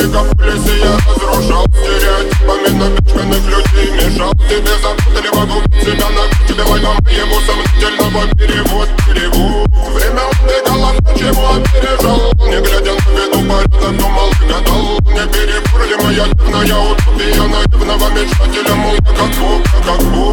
мегаполисе я разрушал стереотипами напичканных людей. Мешал тебе запутали вокруг себя, на тебе война моему сомнительного перевод берегу. Время убегало, ничего опережал, не глядя на виду порядок, думал и гадал. Не перебор ли моя дивная утопия наивного мечтателя, мол, как Бог, как Бог.